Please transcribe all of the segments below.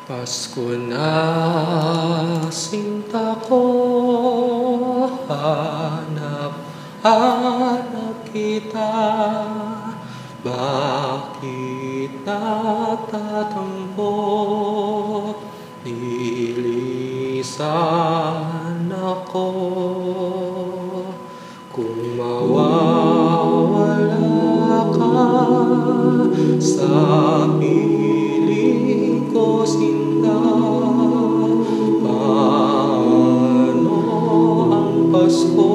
Pasko na, sinta ko, hanap kita. Bakit natatampo, nilisan ako? Kung mawawala ka sa piling ko, sinta, paano ang Pasko?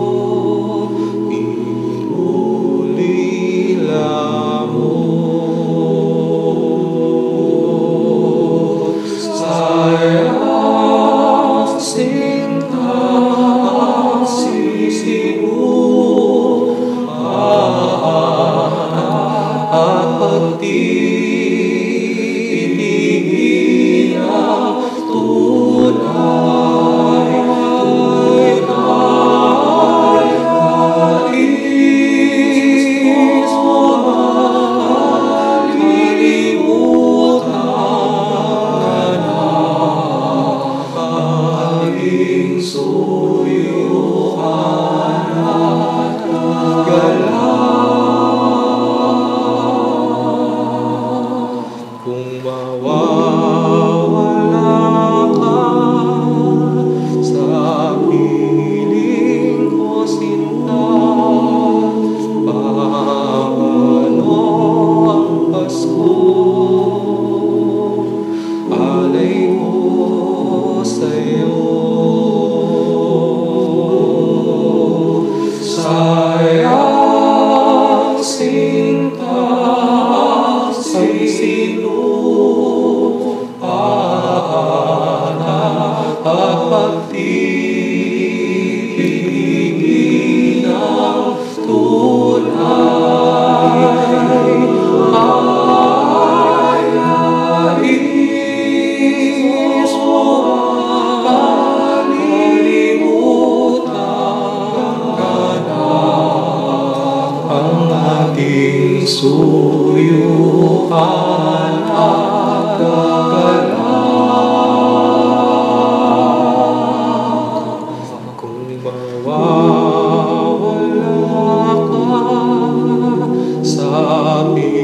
Iulila mo. Sayang, sinta, at pagtitigin ang tunay, nais mo malilimutan ang aking suyuan at galaw. Kung mawawala ka sa piling ko, sinta, paano ang Pasko? Alay ko sa'yo. Sayang, sinta, at pagtitigin ang tunay, ay nais mo malilimutan ka na ang ating suyuan at galaw. Mawawala ka sa